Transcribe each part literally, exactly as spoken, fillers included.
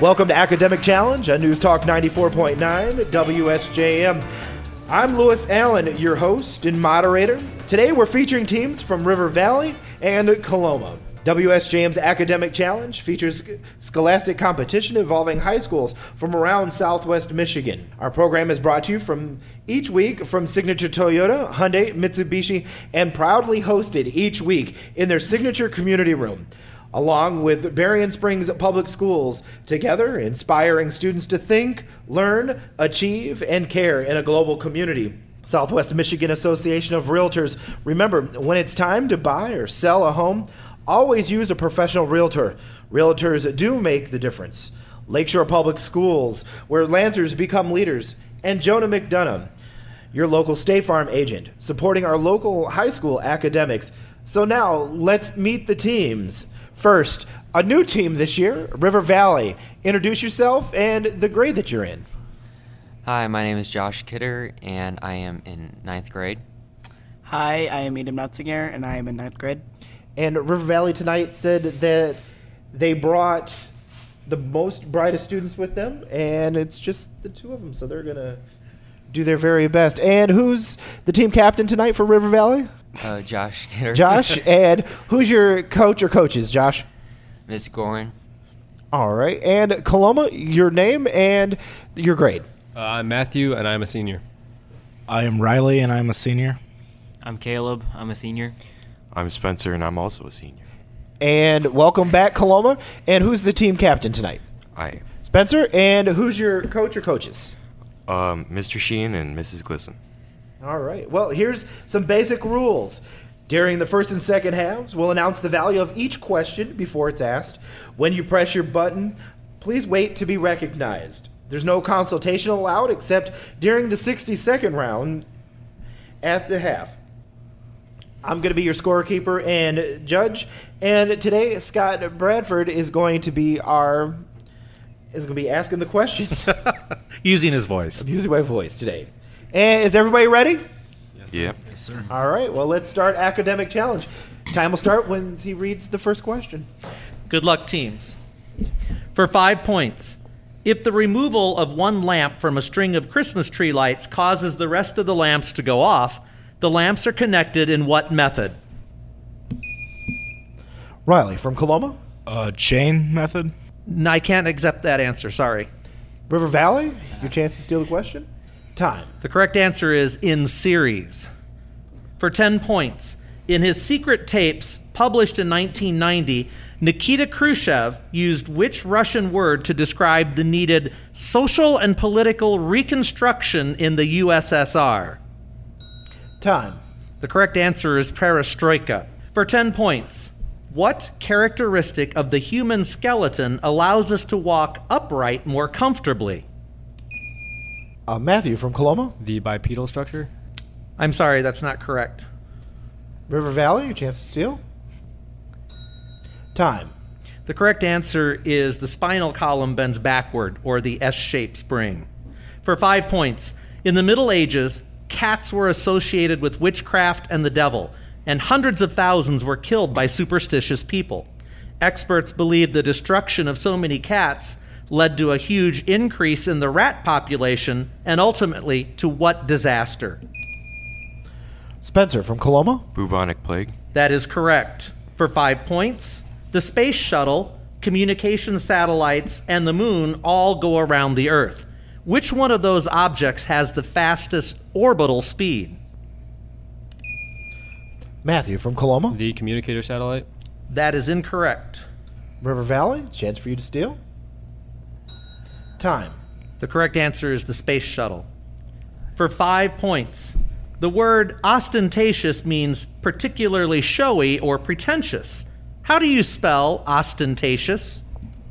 Welcome to Academic Challenge on News Talk ninety-four point nine W S J M. I'm Lewis Allen, your host and moderator. Today we're featuring teams from River Valley and Coloma. W S J M's Academic Challenge features scholastic competition involving high schools from around Southwest Michigan. Our program is brought to you from each week from Signature Toyota, Hyundai, Mitsubishi, and proudly hosted each week in their Signature Community Room, along with Berrien Springs Public Schools, together inspiring students to think, learn, achieve, and care in a global community. Southwest Michigan Association of Realtors. Remember, when it's time to buy or sell a home, always use a professional realtor. Realtors do make the difference. Lakeshore Public Schools, where Lancers become leaders, and Jonah McDonough, your local State Farm agent, supporting our local high school academics. So now, let's meet the teams. First, a new team this year, River Valley. Introduce yourself and the grade that you're in. Hi, my name is Josh Kidder, and I am in ninth grade. Hi, I am Edom Nutzinger, and I am in ninth grade. And River Valley tonight said that they brought the most brightest students with them, and it's just the two of them, so they're going to do their very best. And who's the team captain tonight for River Valley? Uh, Josh Kidder. Josh. And who's your coach or coaches, Josh? Miss Gorin. All right. And Coloma, your name and your grade. Uh, I'm Matthew, and I'm a senior. I am Riley, and I'm a senior. I'm Caleb. I'm a senior. I'm Spencer, and I'm also a senior. And welcome back, Coloma. And who's the team captain tonight? I am. Spencer. And who's your coach or coaches? Um, Mister Sheen and Missus Glisson. All right. Well, here's some basic rules. During the first and second halves, we'll announce the value of each question before it's asked. When you press your button, please wait to be recognized. There's no consultation allowed except during the sixty-second round at the half. I'm going to be your scorekeeper and judge, and today Scott Bradford is going to be our is going to be asking the questions. Using his voice. I'm using my voice today. And is everybody ready? Yes, sir. Yep. Yes, sir. All right. Well, let's start Academic Challenge. Time will start when he reads the first question. Good luck, teams. For five points, if the removal of one lamp from a string of Christmas tree lights causes the rest of the lamps to go off, the lamps are connected in what method? Riley from Coloma. Uh, chain method? No, I can't accept that answer, sorry. River Valley, your chance to steal the question. Time. The correct answer is in series. For ten points, in his secret tapes published in nineteen ninety, Nikita Khrushchev used which Russian word to describe the needed social and political reconstruction in the U S S R? Time. The correct answer is perestroika. For ten points, what characteristic of the human skeleton allows us to walk upright more comfortably? Uh, Matthew from Coloma. The bipedal structure? I'm sorry, that's not correct. River Valley, your chance to steal. Time. The correct answer is the spinal column bends backward, or the S-shaped spring. For five points, in the Middle Ages, cats were associated with witchcraft and the devil, and hundreds of thousands were killed by superstitious people. Experts believe the destruction of so many cats led to a huge increase in the rat population and ultimately to what disaster? Spencer from Coloma. Bubonic plague. That is correct. For five points, the space shuttle, communication satellites, and the moon all go around the Earth. Which one of those objects has the fastest orbital speed? Matthew from Coloma. The communicator satellite. That is incorrect. River Valley, chance for you to steal. Time. The correct answer is the space shuttle. For five points, the word ostentatious means particularly showy or pretentious. How do you spell ostentatious?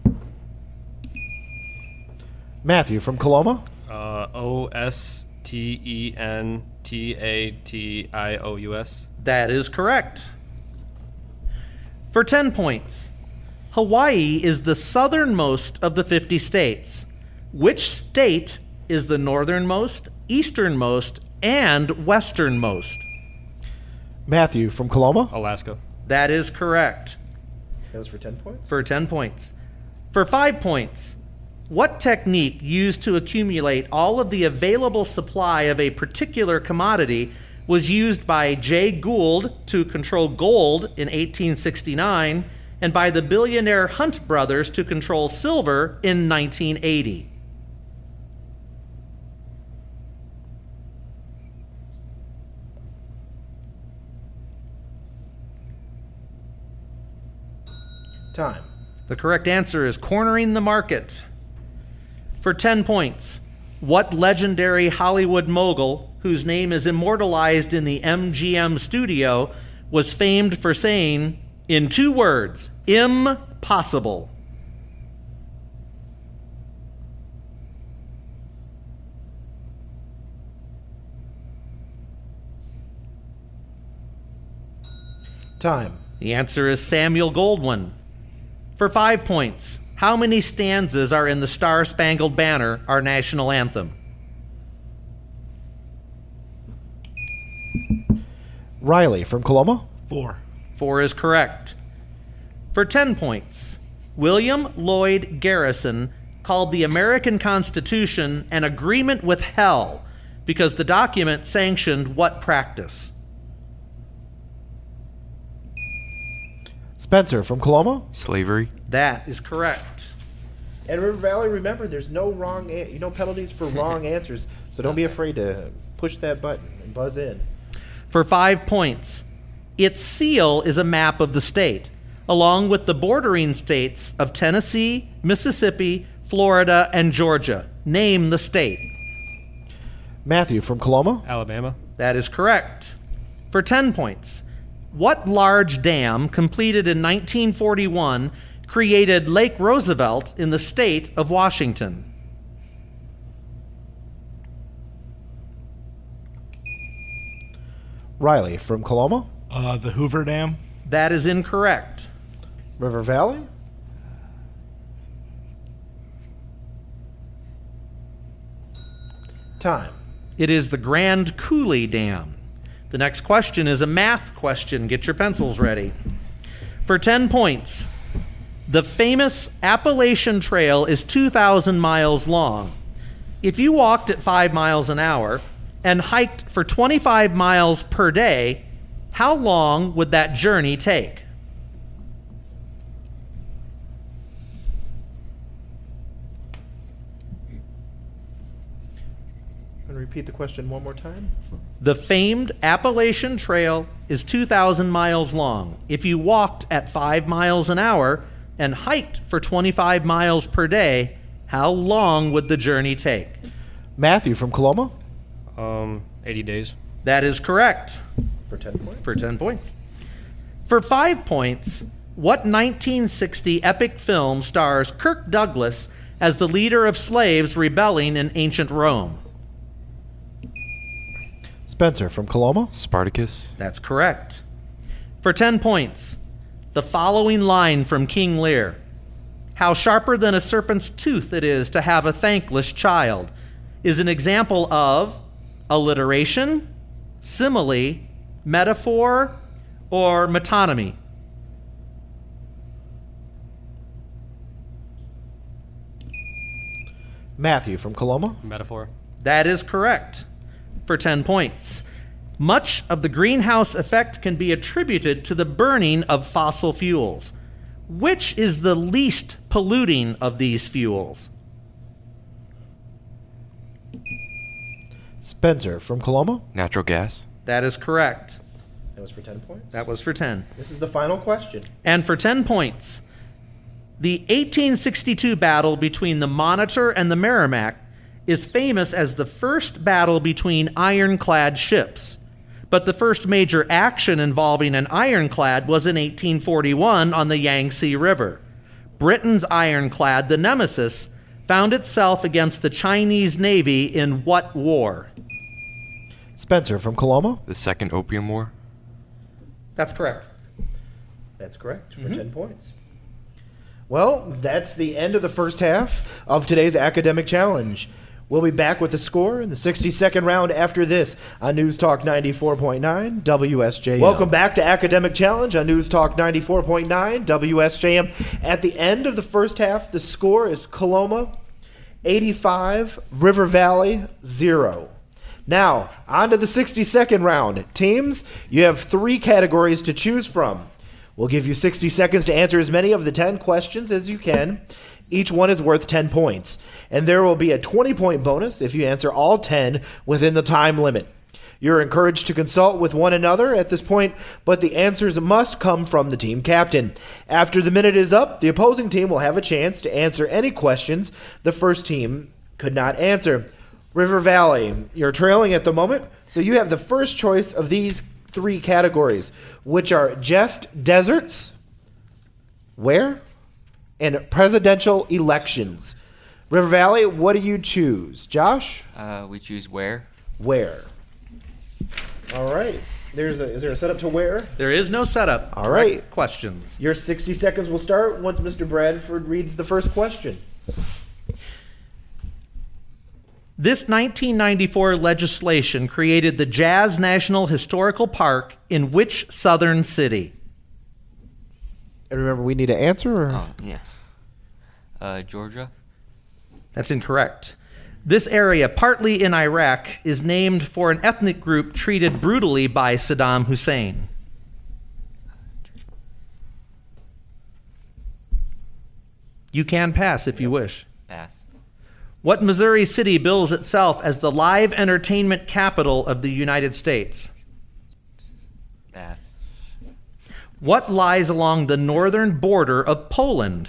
Matthew from Coloma. Uh, O S T E N T A T I O U S. That is correct. For ten points, Hawaii is the southernmost of the fifty states. Which state is the northernmost, easternmost, and westernmost? Matthew from Coloma. Alaska. That is correct. That was for ten points. For ten points. For five points, What technique used to accumulate all of the available supply of a particular commodity was used by Jay Gould to control gold in eighteen sixty-nine and by the billionaire Hunt brothers to control silver in nineteen eighty? Time. The correct answer is cornering the market. For ten points, what legendary Hollywood mogul, whose name is immortalized in the M G M studio, was famed for saying, in two words, impossible? Time. The answer is Samuel Goldwyn. For five points, how many stanzas are in the Star-Spangled Banner, our national anthem? Riley from Coloma. Four. Four is correct. For ten points, William Lloyd Garrison called the American Constitution an agreement with hell because the document sanctioned what practice? Spencer from Coloma. Slavery. That is correct. And River Valley, remember, there's no wrong, a- you know, penalties for wrong answers. So don't be afraid to push that button and buzz in. For five points, its seal is a map of the state, along with the bordering states of Tennessee, Mississippi, Florida, and Georgia. Name the state. Matthew from Coloma. Alabama. That is correct. For ten points, what large dam completed in nineteen forty-one created Lake Roosevelt in the state of Washington? Riley from Coloma. Uh, the Hoover Dam. That is incorrect. River Valley. Time. It is the Grand Coulee Dam. The next question is a math question. Get your pencils ready. For ten points, the famous Appalachian Trail is two thousand miles long. If you walked at five miles an hour and hiked for twenty-five miles per day, how long would that journey take? And repeat the question one more time. The famed Appalachian Trail is two thousand miles long. If you walked at five miles an hour and hiked for twenty-five miles per day, how long would the journey take? Matthew from Coloma. Um, eighty days. That is correct. For ten points. For ten points. For five points, what nineteen sixty epic film stars Kirk Douglas as the leader of slaves rebelling in ancient Rome? Spencer from Coloma. Spartacus. That's correct. For ten points, the following line from King Lear: how sharper than a serpent's tooth it is to have a thankless child, is an example of alliteration, simile, metaphor, or metonymy. Matthew from Coloma. Metaphor. That is correct. For ten points. Much of the greenhouse effect can be attributed to the burning of fossil fuels. Which is the least polluting of these fuels? Spencer from Coloma. Natural gas. That is correct. That was for ten points. That was for ten. This is the final question. And for ten points, the eighteen sixty-two battle between the Monitor and the Merrimack is famous as the first battle between ironclad ships. But the first major action involving an ironclad was in eighteen forty-one on the Yangtze River. Britain's ironclad, the Nemesis, found itself against the Chinese Navy in what war? Spencer from Coloma. The Second Opium War. That's correct. That's correct, for ten points. Well, that's the end of the first half of today's academic challenge. We'll be back with the score in the sixty-second round after this on News Talk ninety-four point nine W S J M. Welcome back to Academic Challenge on News Talk ninety-four point nine W S J M. At the end of the first half, the score is Coloma eighty-five, River Valley, zero. Now, on to the sixty-second round. Teams, you have three categories to choose from. We'll give you sixty seconds to answer as many of the ten questions as you can. Each one is worth ten points. And there will be a twenty-point bonus if you answer all ten within the time limit. You're encouraged to consult with one another at this point, but the answers must come from the team captain. After the minute is up, the opposing team will have a chance to answer any questions the first team could not answer. River Valley, you're trailing at the moment, so you have the first choice of these three categories, which are just deserts, where, and presidential elections. River Valley, what do you choose? Josh? Uh, we choose where. Where? All right. There's a, is there a setup to where? There is no setup. All Direct right. Questions. Your sixty seconds will start once Mister Bradford reads the first question. This nineteen ninety-four legislation created the Jazz National Historical Park in which southern city? And remember, we need to answer? Or? Oh, yeah. Uh, Georgia. That's incorrect. This area, partly in Iraq, is named for an ethnic group treated brutally by Saddam Hussein. You can pass if you wish. Pass. What Missouri city bills itself as the live entertainment capital of the United States? Pass. What lies along the northern border of Poland?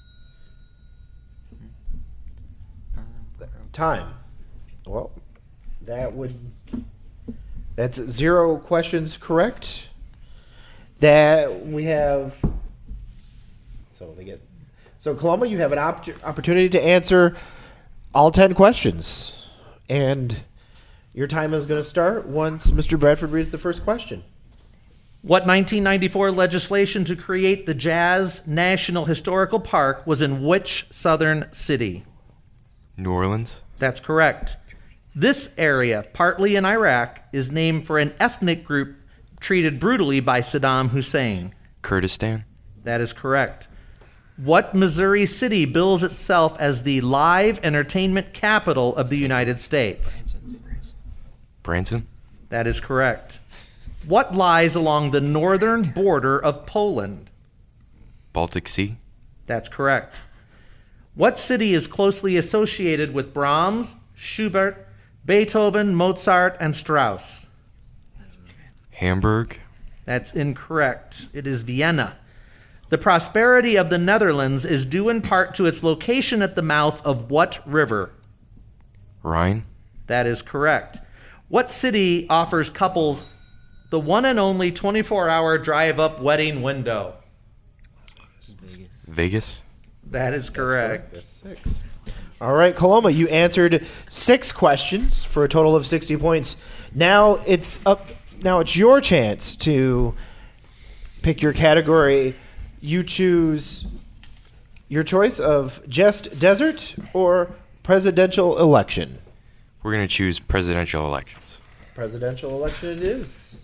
Time. Well, that would... That's zero questions correct. That we have... So they get... So, Coloma, you have an op- opportunity to answer all ten questions. And your time is going to start once Mister Bradford reads the first question. What nineteen ninety-four legislation to create the Jazz National Historical Park was in which southern city? New Orleans. That's correct. This area, partly in Iraq, is named for an ethnic group treated brutally by Saddam Hussein. Kurdistan. That is correct. What Missouri city bills itself as the live entertainment capital of the United States? Branson. That is correct. What lies along the northern border of Poland? Baltic Sea. That's correct. What city is closely associated with Brahms, Schubert, Beethoven, Mozart, and Strauss? Hamburg. That's incorrect. It is Vienna. The prosperity of the Netherlands is due in part to its location at the mouth of what river? Rhine. That is correct. What city offers couples the one and only twenty-four hour drive-up wedding window? Vegas. Vegas. That is correct. That's six. All right, Coloma, you answered six questions for a total of sixty points. Now it's up. Now it's your chance to pick your category. You choose your choice of just desert or presidential election. We're going to choose presidential elections. Presidential election it is.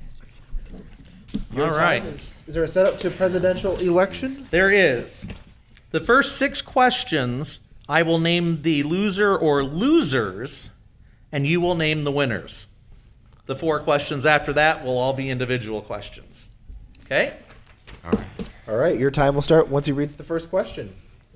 Your All time right. Is, is there a setup to presidential election? There is. The first six questions, I will name the loser or losers, and you will name the winners. The four questions after that will all be individual questions. Okay? All right. All right, your time will start once he reads the first question.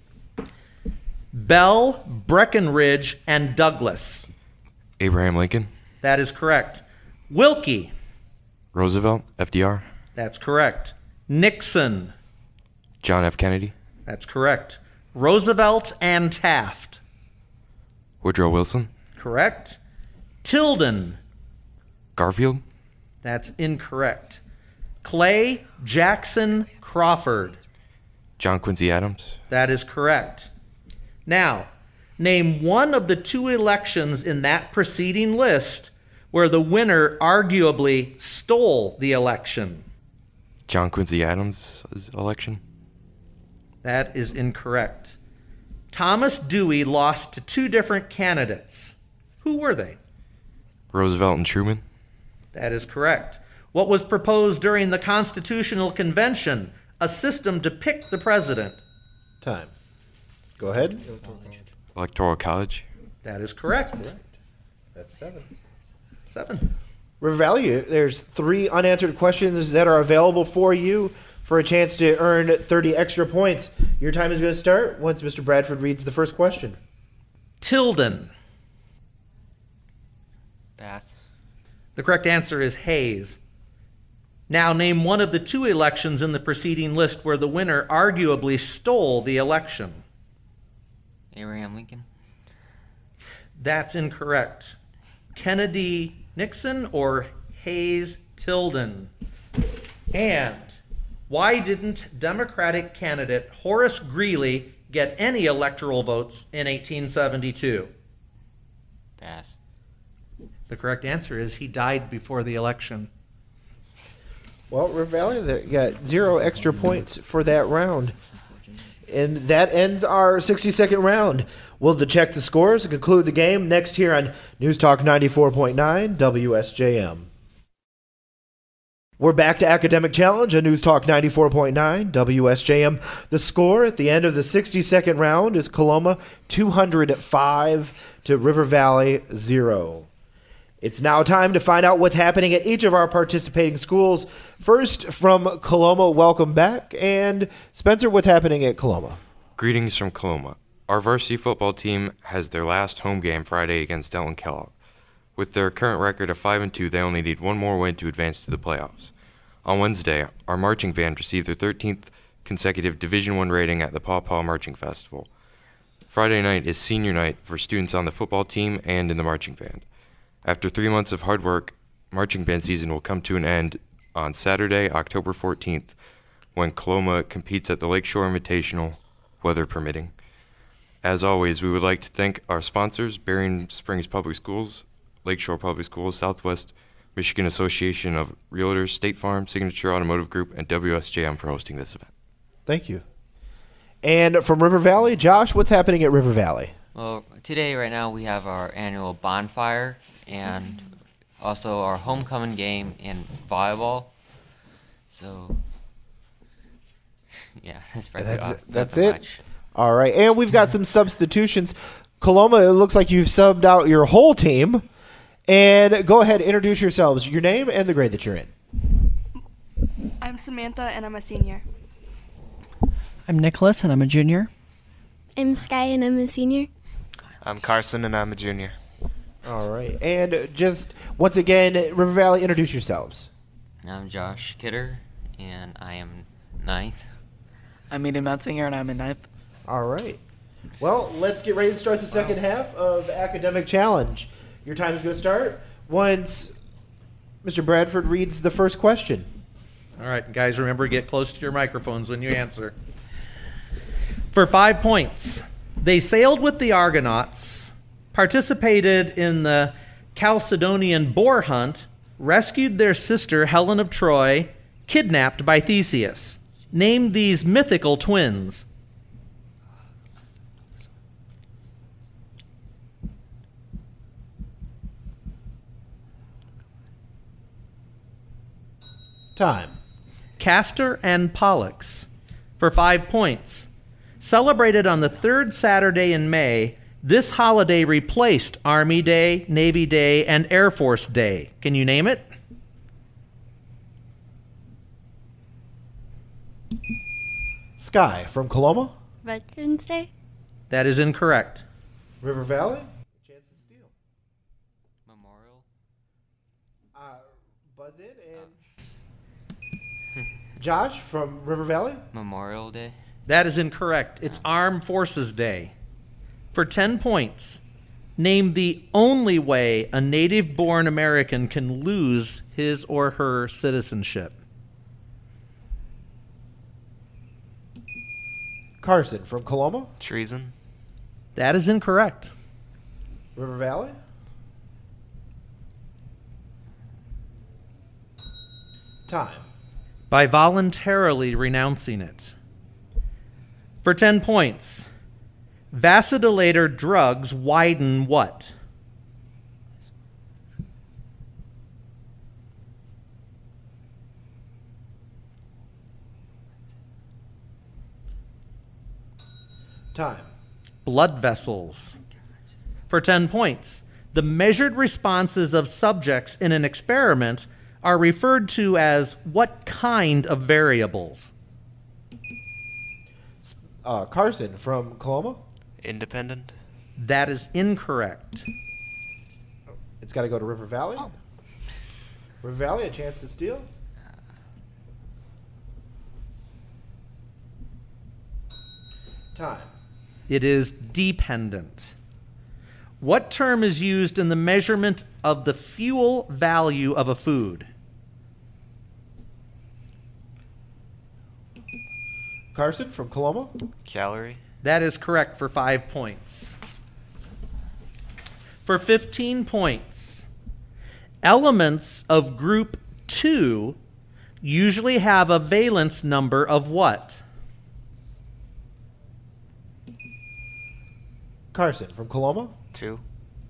Bell, Breckinridge, and Douglas. Abraham Lincoln. That is correct. Wilkie. Roosevelt. F D R. That's correct. Nixon. John F. Kennedy. That's correct. Roosevelt and Taft. Woodrow Wilson. Correct. Tilden. Garfield. That's incorrect. Clay, Jackson, Crawford. John Quincy Adams. That is correct. Now, name one of the two elections in that preceding list where the winner arguably stole the election. John Quincy Adams' election. That is incorrect. Thomas Dewey lost to two different candidates. Who were they? Roosevelt and Truman. That is correct. What was proposed during the Constitutional Convention? A system to pick the president. Time. Go ahead. Electoral College. That is correct. That's seven. Seven. River Valley, there's three unanswered questions that are available for you for a chance to earn thirty extra points. Your time is going to start once Mister Bradford reads the first question. Tilden. Pass. The correct answer is Hayes. Now name one of the two elections in the preceding list where the winner arguably stole the election. Abraham Lincoln. That's incorrect. Kennedy Nixon or Hayes Tilden? And why didn't Democratic candidate Horace Greeley get any electoral votes in eighteen seventy-two? Pass. The correct answer is he died before the election. Well, River Valley, they got zero extra points for that round. And that ends our sixty-second round. We'll check the scores and conclude the game next here on News Talk ninety-four point nine W S J M. We're back to Academic Challenge on News Talk ninety-four point nine W S J M. The score at the end of the sixty-second round is Coloma two hundred five to River Valley zero. It's now time to find out what's happening at each of our participating schools. First, from Coloma, welcome back. And Spencer, what's happening at Coloma? Greetings from Coloma. Our varsity football team has their last home game Friday against Delton Kellogg. With their current record of five and two, they only need one more win to advance to the playoffs. On Wednesday, our marching band received their thirteenth consecutive Division I rating at the Paw Paw Marching Festival. Friday night is senior night for students on the football team and in the marching band. After three months of hard work, marching band season will come to an end on Saturday, October fourteenth, when Coloma competes at the Lakeshore Invitational, weather permitting. As always, we would like to thank our sponsors, Berrien Springs Public Schools, Lakeshore Public Schools, Southwest Michigan Association of Realtors, State Farm, Signature Automotive Group, and W S J M for hosting this event. Thank you. And from River Valley, Josh, what's happening at River Valley? Well, today, right now, we have our annual bonfire and also our homecoming game in volleyball. So, yeah, that's probably That's all, it. That's nothing it. much. All right, and we've got some substitutions. Coloma, it looks like you've subbed out your whole team. And go ahead, introduce yourselves, your name and the grade that you're in. I'm Samantha, and I'm a senior. I'm Nicholas, and I'm a junior. I'm Sky, and I'm a senior. I'm Carson, and I'm a junior. All right, and just once again, River Valley, introduce yourselves. I'm Josh Kidder, and I am ninth. I'm Eden Metzinger, and I'm in ninth. All right. Well, let's get ready to start the second half of Academic Challenge. Your time is going to start once Mister Bradford reads the first question. All right, guys, remember to get close to your microphones when you answer. For five points, they sailed with the Argonauts, participated in the Chalcedonian boar hunt, rescued their sister Helen of Troy, kidnapped by Theseus. Name these mythical twins. Time. Castor and Pollux. For five points. Celebrated on the third Saturday in May, this holiday replaced Army Day, Navy Day, and Air Force Day. Can you name it? Sky from Coloma. Veterans Day. That is incorrect. River Valley. Chance to steal. Memorial. Uh, buzz in and Josh from River Valley. Memorial Day. That is incorrect. It's Armed Forces Day. For ten points, name the only way a native-born American can lose his or her citizenship. Carson from Coloma. Treason. That is incorrect. River Valley. Time. By voluntarily renouncing it. For ten points, vasodilator drugs widen what? Time. blood vessels. For ten points, the measured responses of subjects in an experiment are referred to as what kind of variables? Uh, Carson from Coloma. Independent. That is incorrect. It's got to go to River Valley. Oh. River Valley, a chance to steal. Time. It is dependent. What term is used in the measurement of the fuel value of a food? Carson from Coloma. Calorie. That is correct for five points. For fifteen points, elements of group two usually have a valence number of what? Carson from Coloma. Two.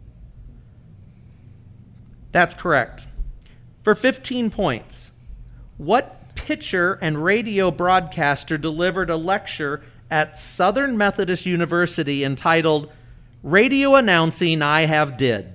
That's correct. For fifteen points, what pitcher and radio broadcaster delivered a lecture at Southern Methodist University entitled Radio Announcing I Have Did?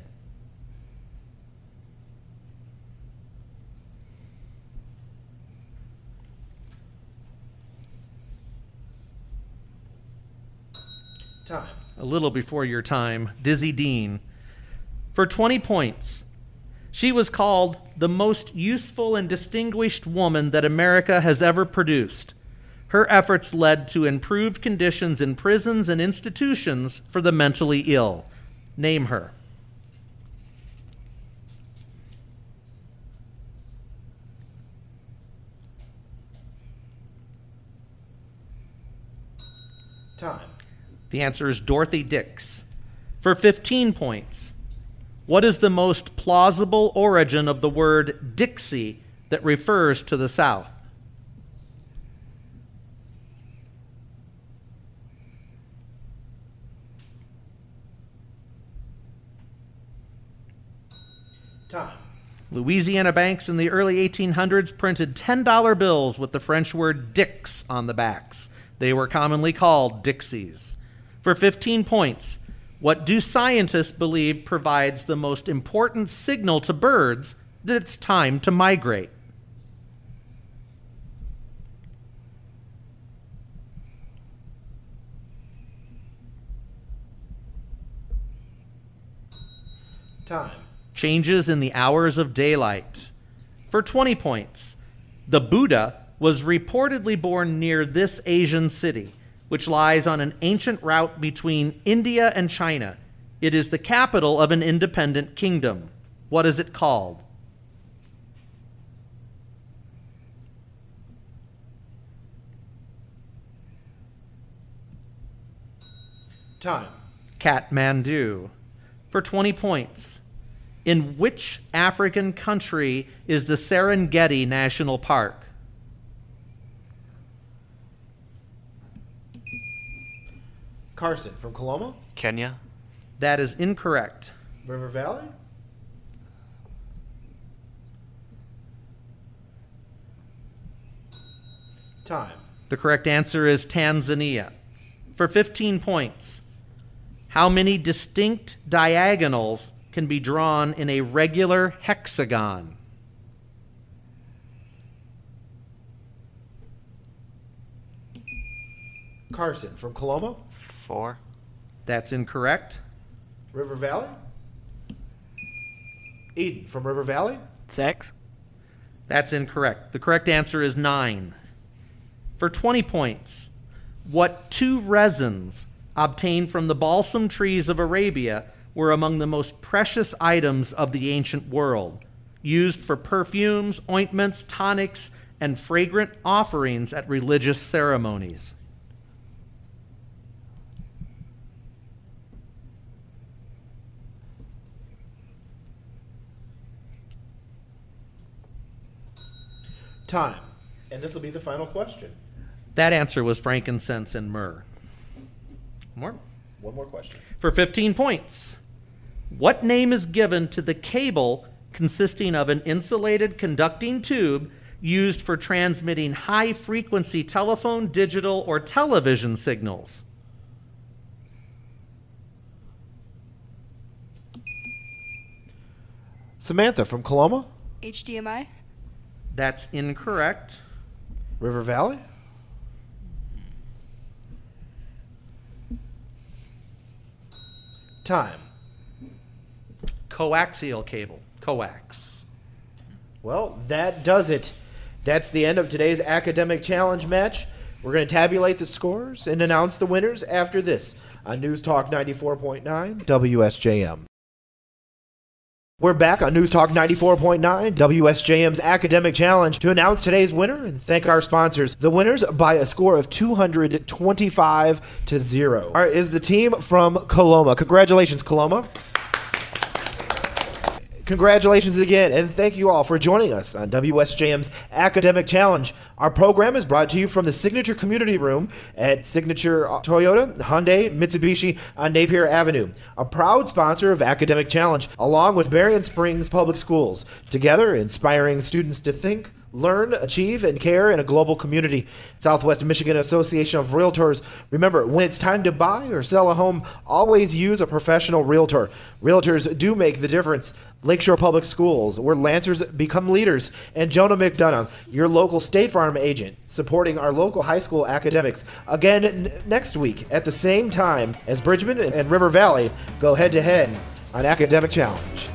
Time. A little before your time, Dizzy Dean. For twenty points, she was called the most useful and distinguished woman that America has ever produced. Her efforts led to improved conditions in prisons and institutions for the mentally ill. Name her. Time. The answer is Dorothy Dix. For fifteen points, what is the most plausible origin of the word Dixie that refers to the South? Time. Louisiana banks in the early eighteen hundreds printed ten dollar bills with the French word Dix on the backs. They were commonly called Dixies. For fifteen points, what do scientists believe provides the most important signal to birds that it's time to migrate? Time. Changes in the hours of daylight. For twenty points, the Buddha was reportedly born near this Asian city, which lies on an ancient route between India and China. It is the capital of an independent kingdom. What is it called? Time. Kathmandu. For twenty points, in which African country is the Serengeti National Park? Carson from Coloma. Kenya. That is incorrect. River Valley. Time. The correct answer is Tanzania. For fifteen points, how many distinct diagonals can be drawn in a regular hexagon? Carson from Coloma. Four. That's incorrect. River Valley. Eden from River Valley. Six. That's incorrect. The correct answer is nine. For twenty points, what two resins obtained from the balsam trees of Arabia were among the most precious items of the ancient world, used for perfumes, ointments, tonics, and fragrant offerings at religious ceremonies? Time. And this will be the final question. That answer was frankincense and myrrh. More? One more question. For fifteen points, what name is given to the cable consisting of an insulated conducting tube used for transmitting high-frequency telephone, digital, or television signals? Samantha from Coloma. H D M I. That's incorrect. River Valley. Time. Coaxial cable. Coax. Well, that does it. That's the end of today's academic challenge match. We're going to tabulate the scores and announce the winners after this on News Talk ninety-four point nine W S J M. We're back on News Talk ninety-four point nine W S J M's Academic Challenge to announce today's winner and thank our sponsors. The winners by a score of two hundred twenty-five to zero are, is the team from Coloma. Congratulations, Coloma. Congratulations again, and thank you all for joining us on W S J M's Academic Challenge. Our program is brought to you from the Signature Community Room at Signature Toyota, Hyundai, Mitsubishi on Napier Avenue, a proud sponsor of Academic Challenge, along with Berrien Springs Public Schools, together inspiring students to think, learn, achieve, and care in a global community. Southwest Michigan Association of Realtors. Remember, when it's time to buy or sell a home, always use a professional realtor. Realtors do make the difference. Lakeshore Public Schools, where Lancers become leaders, and Jonah McDonough, your local State Farm agent, supporting our local high school academics. Again n- next week at the same time as Bridgman and River Valley go head-to-head on Academic Challenge.